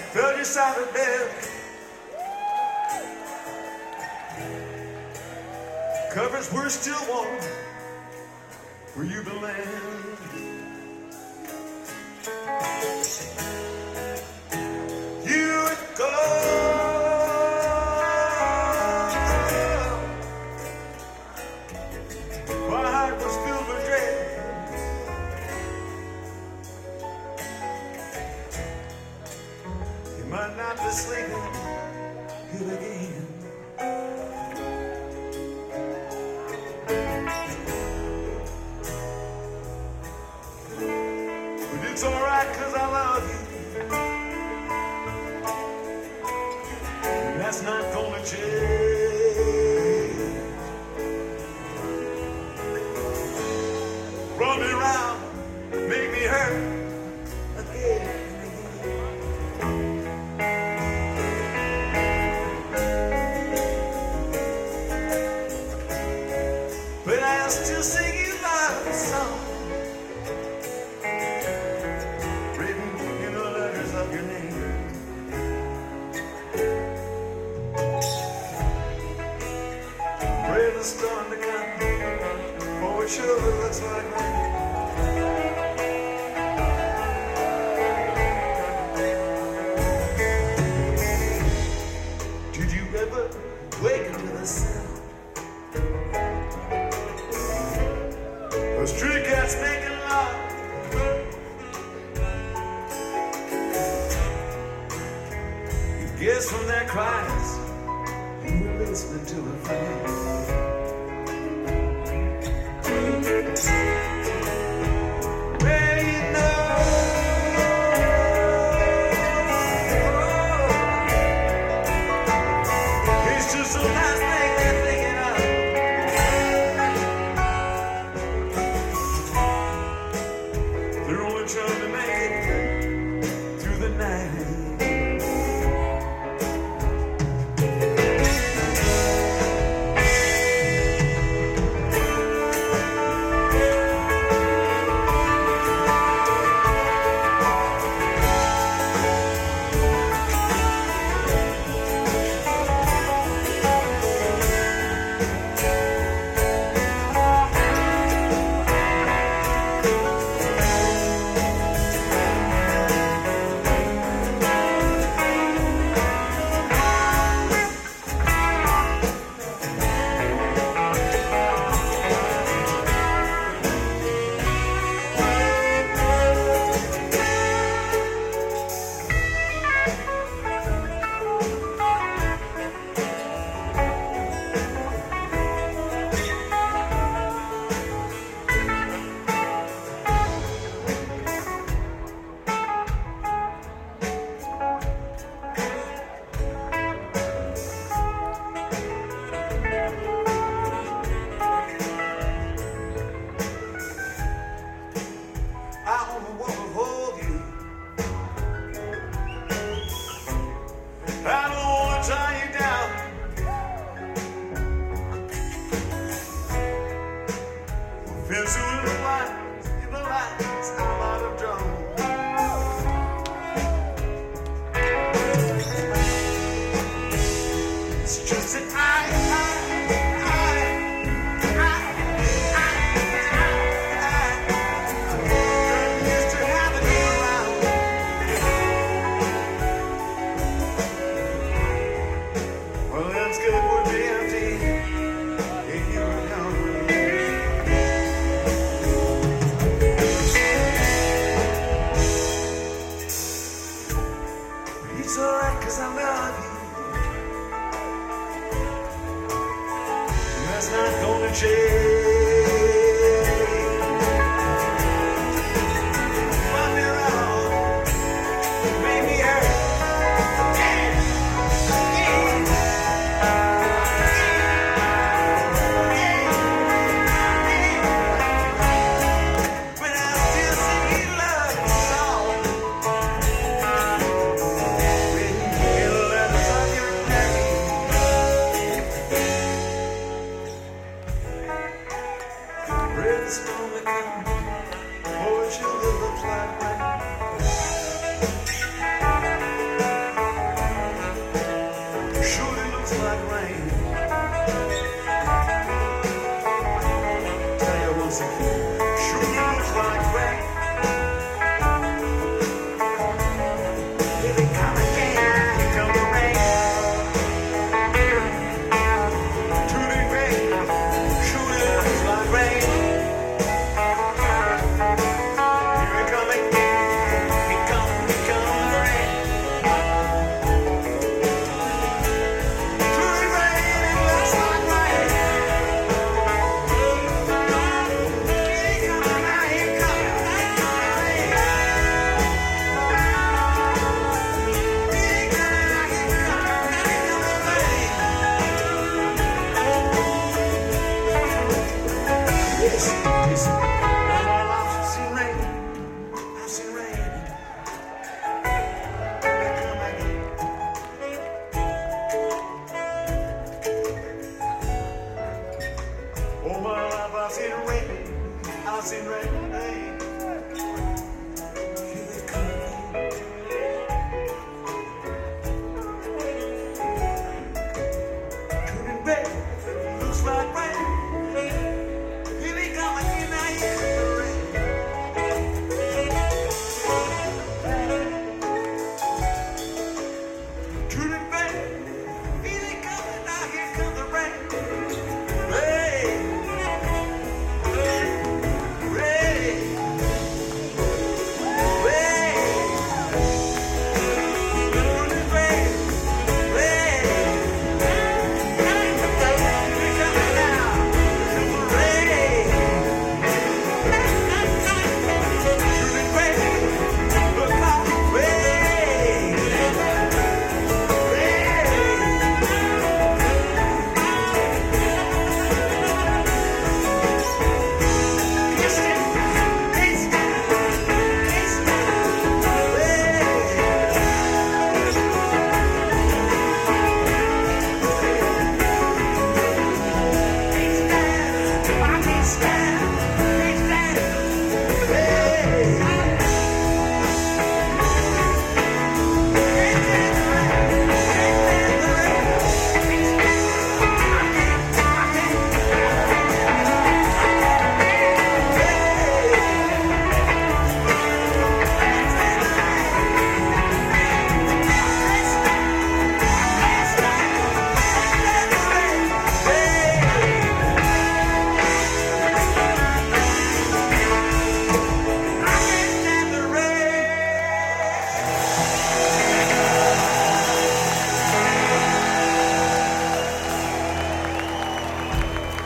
felt your side of bed. Covers were still warm where you've been laying. You would go. My heart was filled with dread. You might not be sleeping here again. But it's alright 'cause I love you. And that's not gonna change. Run me around, make me hurt again and again. But I'll still sing you my song, written in the letters of your name. Pray the storm to come, for it sure looks like rain. Did you ever wake up to the sound of street cats making love? You guess from their cries you were listening to a friend. Well, you know, it's just a nice thing they're thinking of. They're only trying to make it through the night. I only want to hold you. I don't want to tie you down. Feels so in the lights, I'm out of drum. It's just that used to having you around. Well, the landscape would be empty if you were gone. It's alright 'cause I love you. And that's not gonna change.